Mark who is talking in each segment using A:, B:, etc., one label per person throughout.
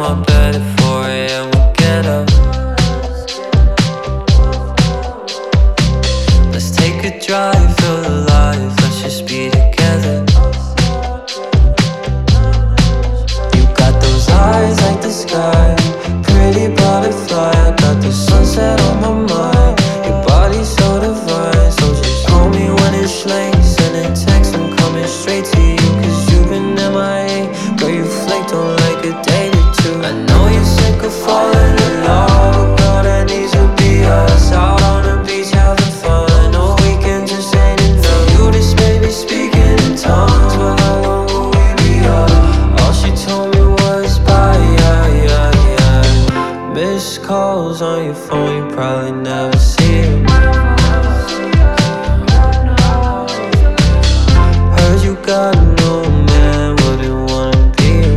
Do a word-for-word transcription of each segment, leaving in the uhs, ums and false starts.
A: my bed at four a m we get up. Let's take a drive, feel alive, let's just be together. You got those eyes like the sky, pretty butterfly. I got the sunset on my mind, your body's so divine. So just call me when it's late, send a text, I'm coming straight to you. Cause you've been M I A, girl, you flaked on like a day or two. I know you're sick of falling in love, but girl, that needs to be us. Out on the beach having fun, no weekend just ain't enough. You just made me speaking in tongues, but how long will we be up? All she told me was bye, yeah, yeah, yeah. Missed calls on your phone, you probably never see them. Heard you got a new man, wouldn't wanna be him.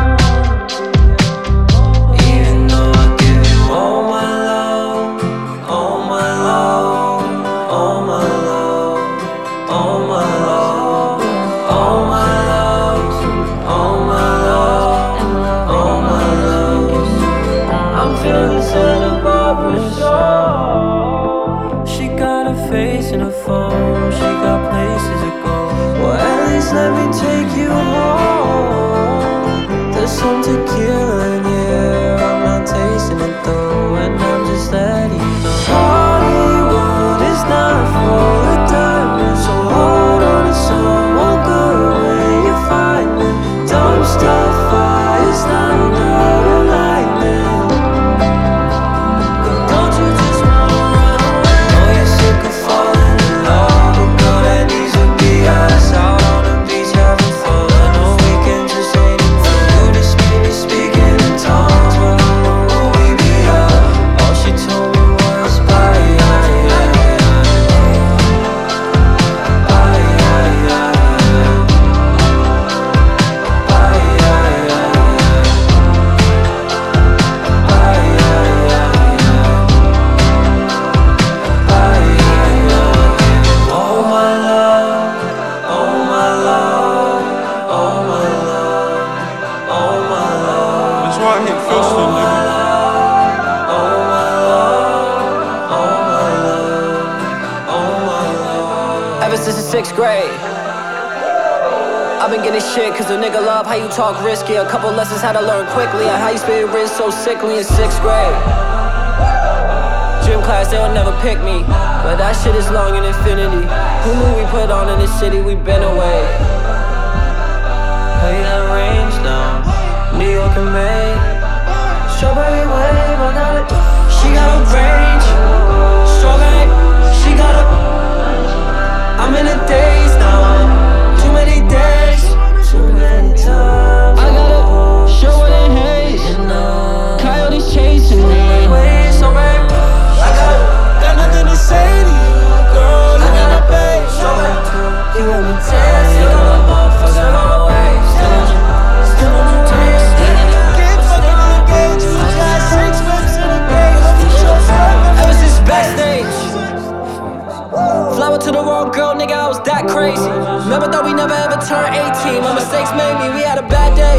A: Even though I give you all my love, all my love, all my love, all my love, all my love, all my love, all my love. I'm feeling Santa Barbara Shaw. She got a face in her phone, she got places to go. Well, at least let me take you home. There's some tequila in here, I'm not tasting it though, and I'm just letting you know Hollywood is not full of diamonds, so hold on to someone good when you find them. Don't start fires, not enough alignment. Don't you just wanna run away? I know you're sick of falling in love, but girl, that needs to be us. Out on the beach having fun, no weekend just ain't enough. You just made me speaking in tongues, but how long will we be up? All she told me was bye, yeah, yeah, yeah. Bye, yeah, yeah, yeah. Bye, yeah, yeah, yeah. Bye, yeah, yeah, yeah. Bye, yeah, yeah. All my love, all my love, all my love, all my love.
B: That's why I hit first on you.
C: Ever since the sixth grade, I've been getting shit cause a nigga love how you talk risky. A couple lessons how to learn quickly on how you spit wrist so sickly in sixth grade. Gym class, they'll never pick me, but that shit is long in infinity. Who knew we put on in this city, we been away.
A: Hey, that range down, New York and May. Strawberry wave, I got it. She got a range, strawberry, she got a. I'm in a daze now, too many days, too many times.
C: I got a show it in haze, coyotes chasing me.
A: Wait, so babe, I got, got nothing to say to you, girl. I got a babe, strawberry too. You want me dead, still on my motherfucker, on my way. Still on you, still on you, taste. Can't fucking engage, you got six whips in a game.
C: Ever since backstage, flower to the wrong girl, nigga, I was that crazy. Never thought we never ever turn eighteen. My mistakes made me, we had a bad day.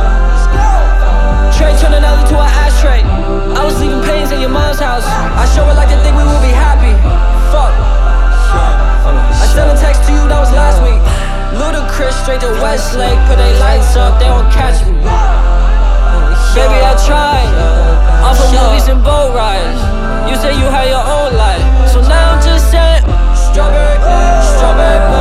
C: Trey turned an alley to an ashtray. I was leaving pains at your mom's house. I show her like to think we would be happy. Fuck. I sent a text to you, that was last week. Ludacris straight to Westlake, put they lights up, they won't catch me. Baby, I tried. Off of movies and boat rides. You say you had your own life, so now I'm just saying, strawberry, strawberry.